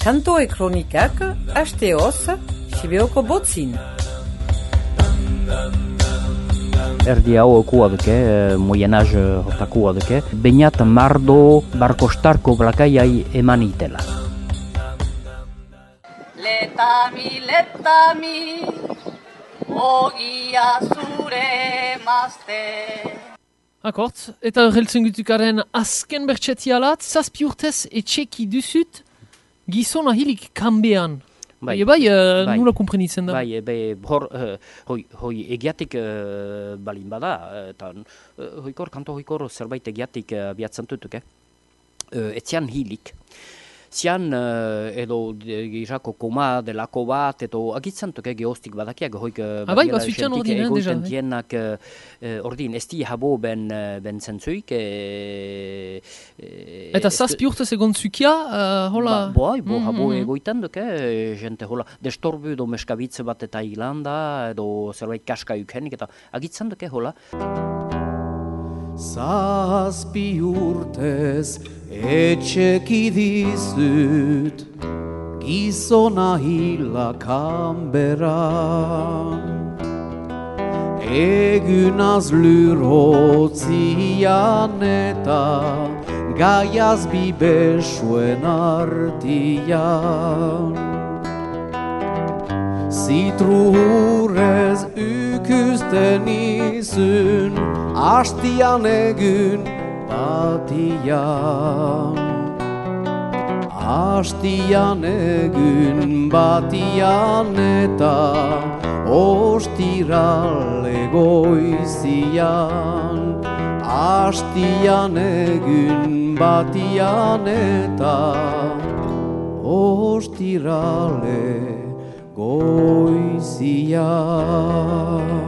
Kantoe kronikak, asteoz, Sibeoko botzin. Erdi hau okua duke, Moyenaz hortakua duke. Beñat mardo barkostarko blakaiai eman itela. Letami, ogia zure mazte. Akort, eta heltzen gutukaren azken bertxetialat, 7 urtez etxeki duzut, gizona hilik kanbean. Bai, nula komprenitzen da. Bai, hoi egiatik balin bada, eta kanto hoikor zerbait egiatik abiatzen dutuk, etzian hilik. Zian edo girako koma delako bat, edo agitzen duke geostik badakiak, hoik badiela jentik egoiten dienak ordin, ez di habo ben zentzuik. Eta 7 urtez egon zukia, hola? Habo egoiten duke, jente hola, destorbu edo meskabitze bat eta hilanda, edo zerbait kaska ukenik, eta agitzen duke hola. 7 urtez etxeki dizut, gizona hila kanberan. Egunaz lur hotzian eta gaiaz bibesuen artian. Zitrurez ukusten izun, hastian egun batian. Hastian egun batian eta ostirale goizian. Hastian egun batian eta ostirale goizian.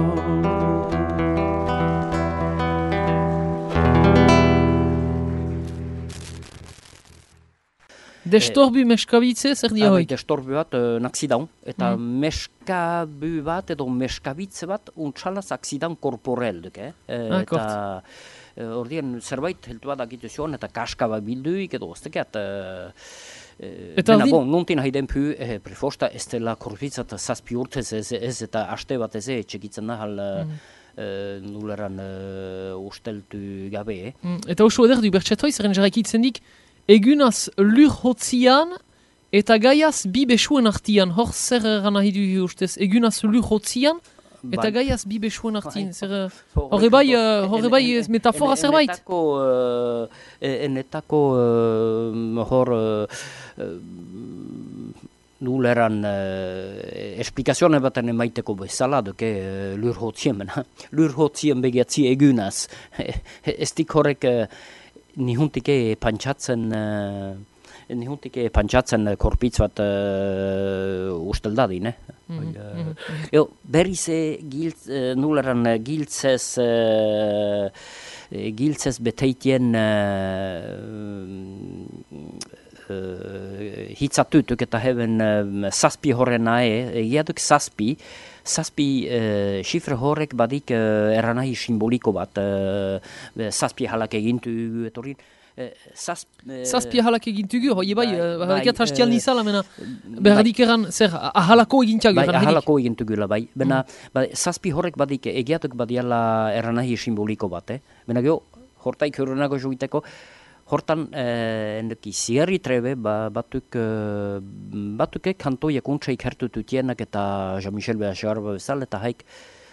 Destorbu meskabitze, zer dia hoik? Destorbu bat naksidaun, eta meskabu bat edo meskabitze bat untsalaz aksidaun korporel duke. Eta ordien zerbait heltu bat agitu zion, eta kaska bat bilduik edo oztekeat. Eta nontin haiden pu, prefosta ez dela korpitzat 7 urtez ez eta aste bat ez txekitzen nahal nuleran usteltu gabe. Eta oso ederdu bertxetoi, zeren jarrakitzen dik, egunaz lur hotzian eta gaiaz bi besuen artian. Hor zer gana hidu ustez, egunaz lur hotzian eta gaiaz bi besuen artian. Horre bai metafora zerbait? Enetako hor nuleran esplikazioan baten emaiteko bezala duke lur hotzien. Lur hotzien begiatzi egunaz. Ez dik horrek Nihuntike pantsatzen korpitz bat ustel dadin, berriz nuleran giltzez beteitien hitzatutuk eta heben 7 horren nae, egiatuk 7 xifre horrek badik eranahi simboliko bat 7 halak egintu etorin. 7 halak egintugu, hoi bai, harakiat hastial nizala, berradik eran, zer, ahalako egintiago. Bai, ahalako egintugula, bai. 7 horrek badik egiatuk badiala eranahi simboliko bat, Bena geho, hortaik horrenago joiteko, hortan endeki ziarri trebe batuke kantoiak untsaik hertututienak eta Jean-Michel Beaxarba bezala eta haik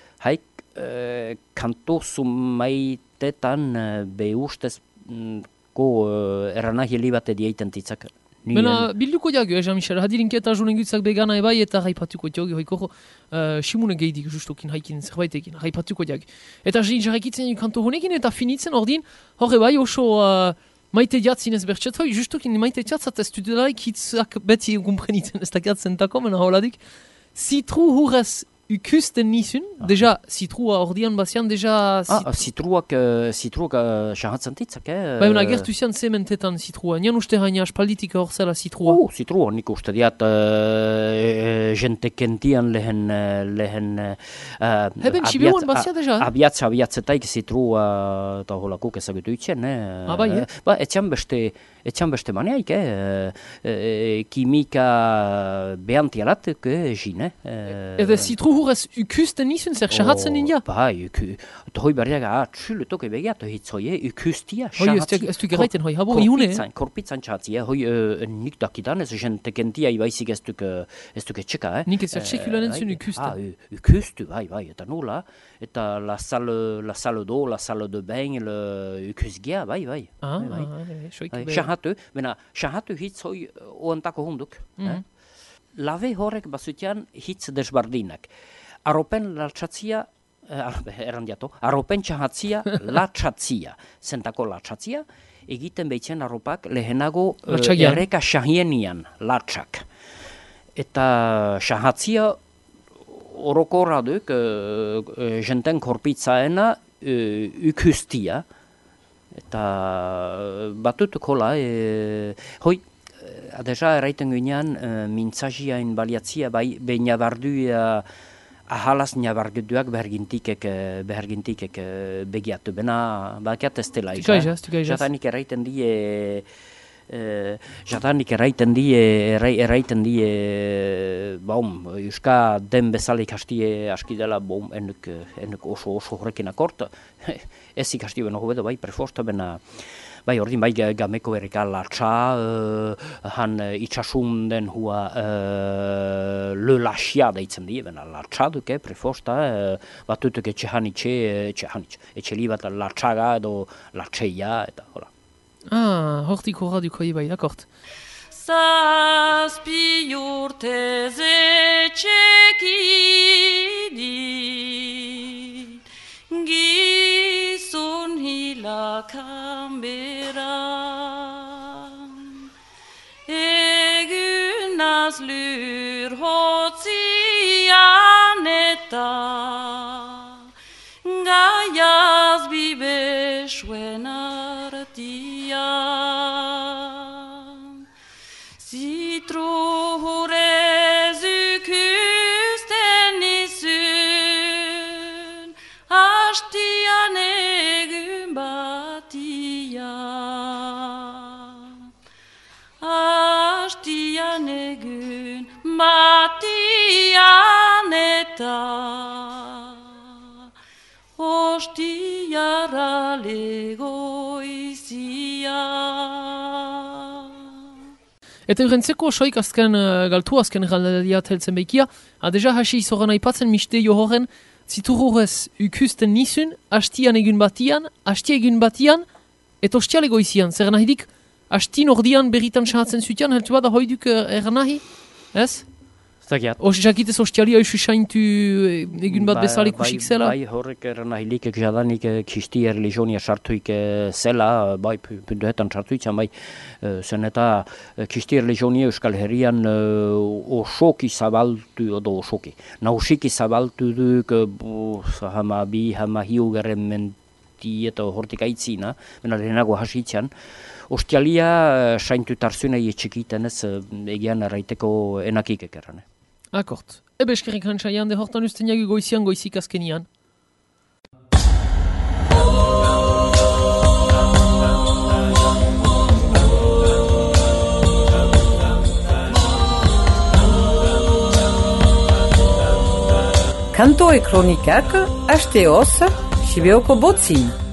kanto sumaitetan beustezko eranahi bat edieiten titzak. Bena bilduko diago, Jean-Michel, hadirinketa jonen gutzak begana ebai eta haipatuko diago, hoiko simune gehidik justokin haikin zerbaitekin, haipatuko diago. Eta jarrakitzen kanto honekin eta finitzen ordin, horre bai oso maite diatzin ez bertxet, hoi justokin maite diatzat ez dudelaik hitzak beti komprenitzen ez dakiatzen tako, mena holadik. Zitru hurrez ukusten nizun, deja zitrua ordian bazian, deja... Zitruak shahatzen titzak, Baina agertu zian zementetan zitrua, nian uste haina aspalditika hor zela zitrua. Zitrua, nik uste diat jente kentian lehen... Heben, sibeuan bazia deja? Abiatzetaik zitrua eta holakuk ezagutu itzen, bai, etxan beste maneaik, kimika behantialatuk jine. Eta zitru hurrez ukusten nizun, zer shahatzen india? Bai, eta hoi berriaga txuletok ebegiat hitzoie, ukustia, shahatzen. Hoi, ez du geraiten, hoi, habo, ihune? Korpitzan shahatzia, hoi nik dakidan, ez jente kentia ibaizik ez duke txeka, Nik ez txekulan entzun ukusten. Ukustu, bai, eta nola, eta la salle d'eau, la salle de bain, ukusgia, bai. Shahatu, bena, shahatu hitz hoi oantako hunduk. Lave horrek bazutian hitz desbardinak. Aropen latxatzia, aropen txahatzia, latxatzia. Zentako latxatzia, egiten behitzen arropak lehenago erreka shahienian, latxak. Eta shahatzia orokorra duk, jenten korpitzaena ukustia. Eta batutuk hola, hoi, adeja eraiten ginean, mintzaziain baliatzia, behin nabarduia ahalaz nabarduak behergintikek begiatu. Bena, bakiat ez dela. Jatanik eraiten die... Jatanik eraiten die, euska den bezala ikastie aski dela, enuk oso horrekin akort, ez ikastie beno hobedo, prefosta bena, ordin, gameko erreka latxa, han itxasunden hua le laxia deitzen die, bena latxa duke, prefosta, batutuk etxe li bat latxaga edo latxeia, eta hola. Hortik horra duko ibai, akort. Zazpi urtez etxekidit, gizun hilakan beran, egunaz lur hotzian eta gaiaz bibesuen artian. Zitru hurez ukusten nizun, hastian egun batian. Hastian egun batian eta hostiara legoizia. Eta urentzeko soik azken galtu azken galdiat heltzen behikia, adeja hasi izoran aipatzen miste jo horren, zitururez ukusten nizun, hastian egun batian, eta hostial egoizian, zer nahidik, hastin ordian berritan shahatzen zutian, heltu bada hoiduk nahi, ez? Zagiat. Jakitez hostiali hausu saintu egun bat bezala ikusik zela? Bai, horrek nahilik jadanik kisti religionia sartuik zela, puntuetan sartuitzen, zen eta kisti religionia Euskal Herrian osoki zabaltu, nausiki zabaltu duk, hama hiu garen menti eta hortik aitzina, bena lehenago hasitzen. Hostialia saintu tarzunei etxekiten ez egian erraiteko enakik ekerran. Akort. Ebe eskerrik hantzaian de hortan usten jagu goizian goizik azkenian. Kanto e kronikak, asteoz, sibeoko botzin.